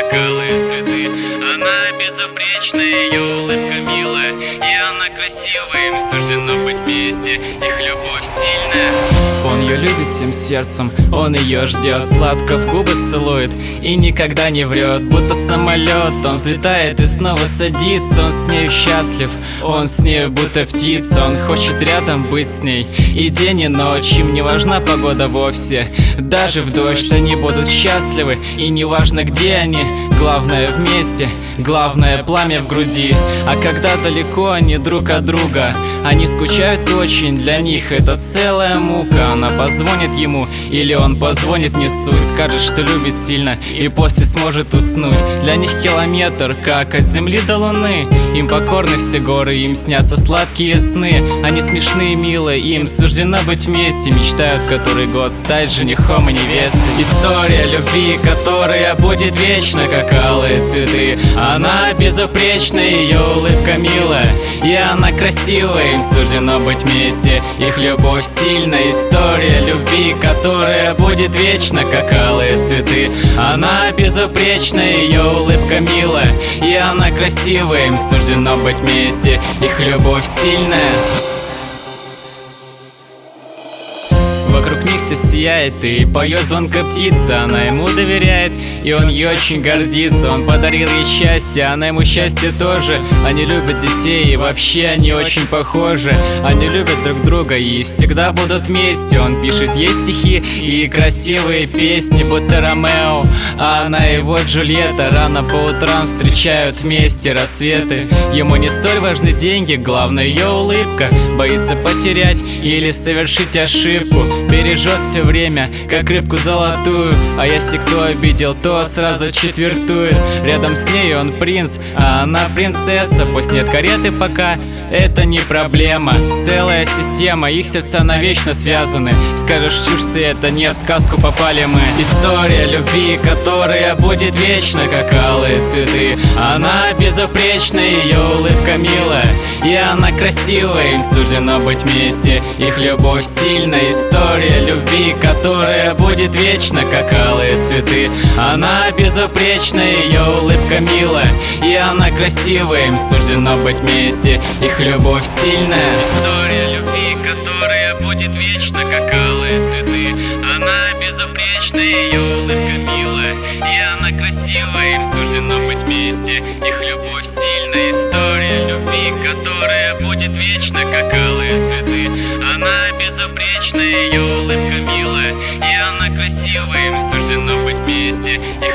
как алые цветы. Она безупречная, ее улыбка милая, и она красивая, им суждено быть вместе, их любовь сильная. Он ее любит всем сердцем, он ее ждет, сладко в губы целует и никогда не врет. Будто самолет, он взлетает и снова садится. Он с нею счастлив, он с нею будто птица. Он хочет рядом быть с ней и день, и ночь. Им не важна погода вовсе, даже в дождь они будут счастливы. И не важно где они, главное вместе, главное пламя в груди. А когда далеко они друг от друга, они скучают очень, для них это целая мука. Она позвонит ему или он позвонит, не суть. Скажет, что любит сильно и после сможет уснуть. Для них километр, как от земли до луны. Им покорны все горы, им снятся сладкие сны. Они смешные, милые, им суждено быть вместе. Мечтают который год стать женихом и невестой. История любви, которая будет вечно, как алые цветы. Она безупречная, ее улыбка милая, и она красивая, им суждено быть вместе, их любовь сильная. История любви, которая будет вечно, как алые цветы. Она безупречная, ее улыбка милая, и она красивая, им суждено быть вместе, их любовь сильная. Вокруг них все сияет и поет звонко птица. Она ему доверяет, и он ей очень гордится. Он подарил ей счастье, она ему счастье тоже. Они любят детей и вообще они очень похожи. Они любят друг друга и всегда будут вместе. Он пишет ей стихи и красивые песни, будто Ромео, а она его Джульетта. Рано по утрам встречают вместе рассветы. Ему не столь важны деньги, главное ее улыбка. Боится потерять или совершить ошибку. Бережет все время, как рыбку золотую. А если кто обидел, то сразу четвертует. Рядом с ней он принц, а она принцесса. Пусть нет кареты пока, это не проблема. Целая система, их сердца навечно связаны. Скажешь чушь, это нет, в сказку попали мы. История любви, которая будет вечно, как алые цветы. Она безупречная, ее улыбка милая, и она красивая, им суждено быть вместе, их любовь сильная. История любви, которая будет вечно, как алые цветы. Она безупречная, ее улыбка милая, и она красивая, им суждено быть вместе, их любовь сильная. История любви, которая будет вечно, как алые цветы. Она безупречная, ее улыбка милая, и она красивая, им суждено быть вместе, их любовь сильная. История любви, которая будет вечно, как алые цветы. Она безупречная, ее улыбка милая, и она красивая, им суждено быть вместе, их